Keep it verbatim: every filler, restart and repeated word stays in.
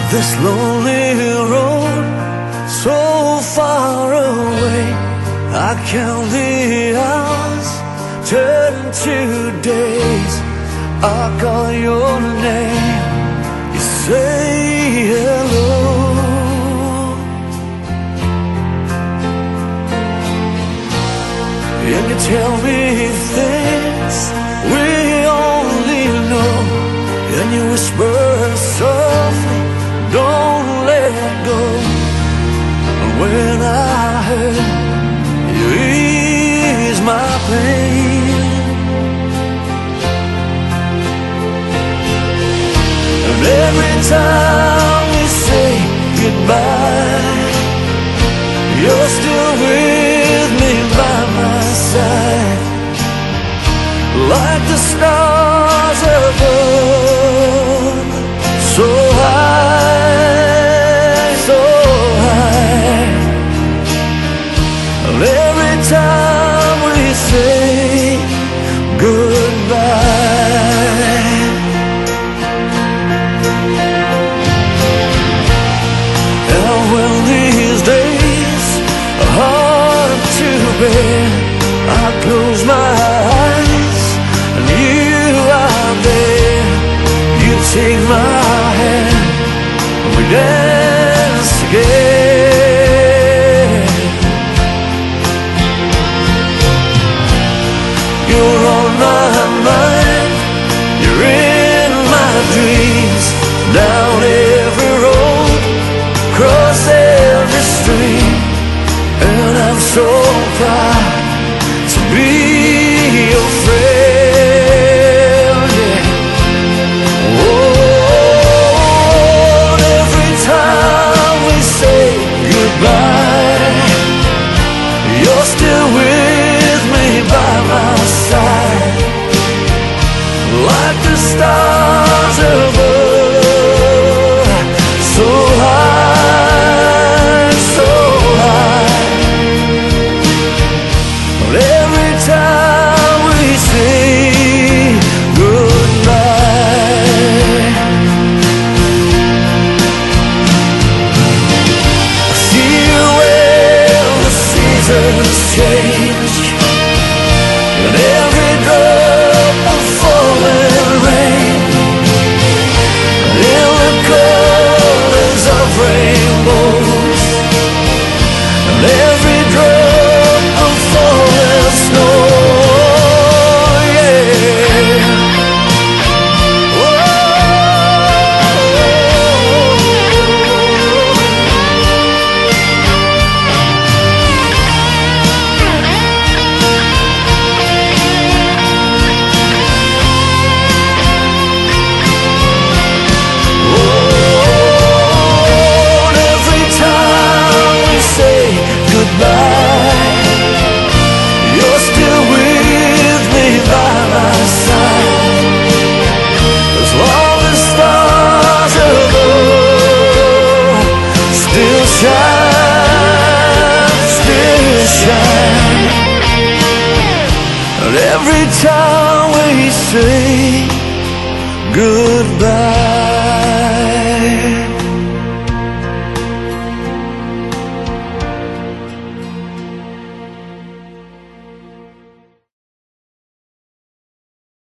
This lonely road, so far away, I count the hours, turn to days. I call your name, you say hello, and you tell me things we only know, and you whisper softly, don't let go. When I hurt, you ease my pain, and every time we say goodbye, you're still with me by my side, like the stars above, so high, so high. And every time we say goodbye, and when these days are hard to bear, I close my eyes and you are there. You take my hand and we dance together. You're on my mind, you're in my dreams, down every road, cross every stream, and I'm so proud to be your friend, yeah. Oh, every time we say goodbye, you're still with me by my side, like the stars above, so high, so high. But every time we say goodbye, I see you when the seasons change, and every drop of falling rain, in the colors of rainbows, and every drop of falling snow, yeah. Whoa. Oh, every time we say goodbye, you're still with me by my side, as long as stars above still shine, still shine. And every time we say goodbye,